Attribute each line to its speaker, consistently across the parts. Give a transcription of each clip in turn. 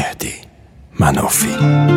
Speaker 1: مهدی منافی.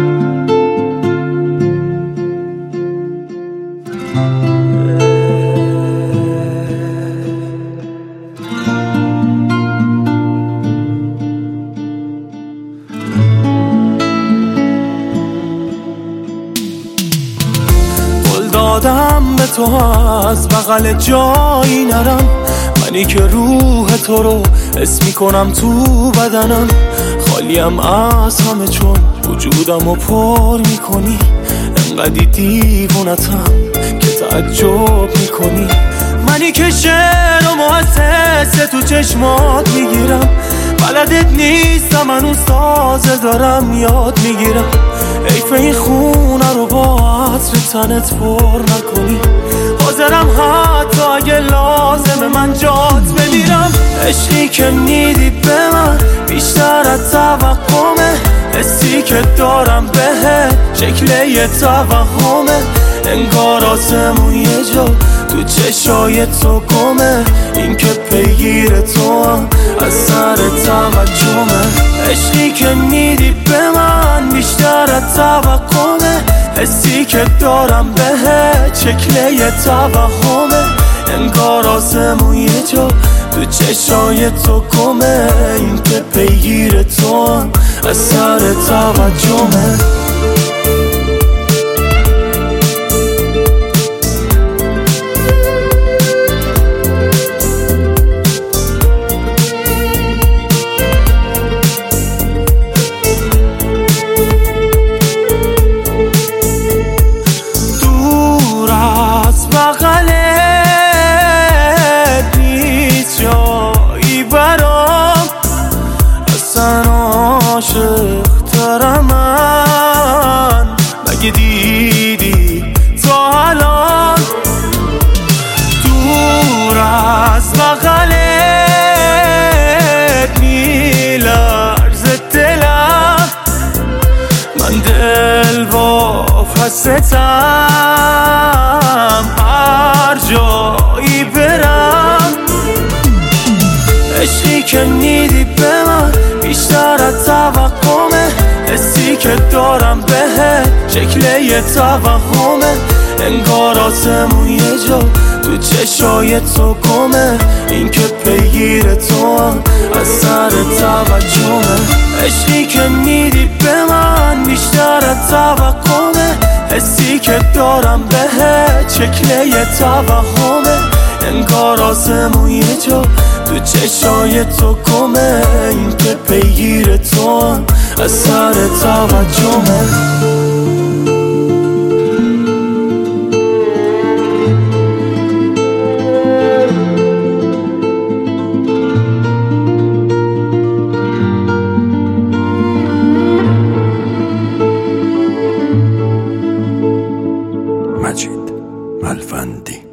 Speaker 2: قول دادم به تو از بغل جایی نرم، منی که روح تو رو حس میکنم تو بدنم، خالیم از همه چون وجودم رو پر میکنی، انقدی دیوونتم که تعجب میکنی، منی که شعر و محسس تو چشمات میگیرم، بلدت نیستم منو سازه دارم یاد میگیرم، حیف این خونه رو با عطر تنت پر نکنی، حاضرم حتی اگه لازمه من جات بمیرم، عشقی که میدی به من بیشتر از توقعمه، حسی که دارم بهت شکل یه توهمه، انگار آسمون یه جا تو چشای تو گمه، این که پیگیر تو هم از سر توجهمه، عشقی که میدی به من بیشتر از توقعمه، حسی که دارم بهت شکل یه توهمه، انگار آسمون یه جا تو چشای تو گمه، این که پیگیر تو هم از سر توجهمه. عاشق ترم من مگه دیدی تا الان، دور از بغلت میلرزه دلم، من دل واپستم هر جایی برم، عشقی که میدی به من بیشتر از توقعمه، حسی که دارم بهت شکل یه توهمه، انگار آسمون یه جا تو چشای تو گمه، این که پیگیر تو هم از سر توجهمه، عشقی که میدی به من بیشتر از توقعمه، حسی که دارم بهت شکل یه توهمه، انگار آسمون یه جا تو چشای تو گمه، این که پیگیر تو هم از سر توجهمه.
Speaker 1: مجید ملوندی.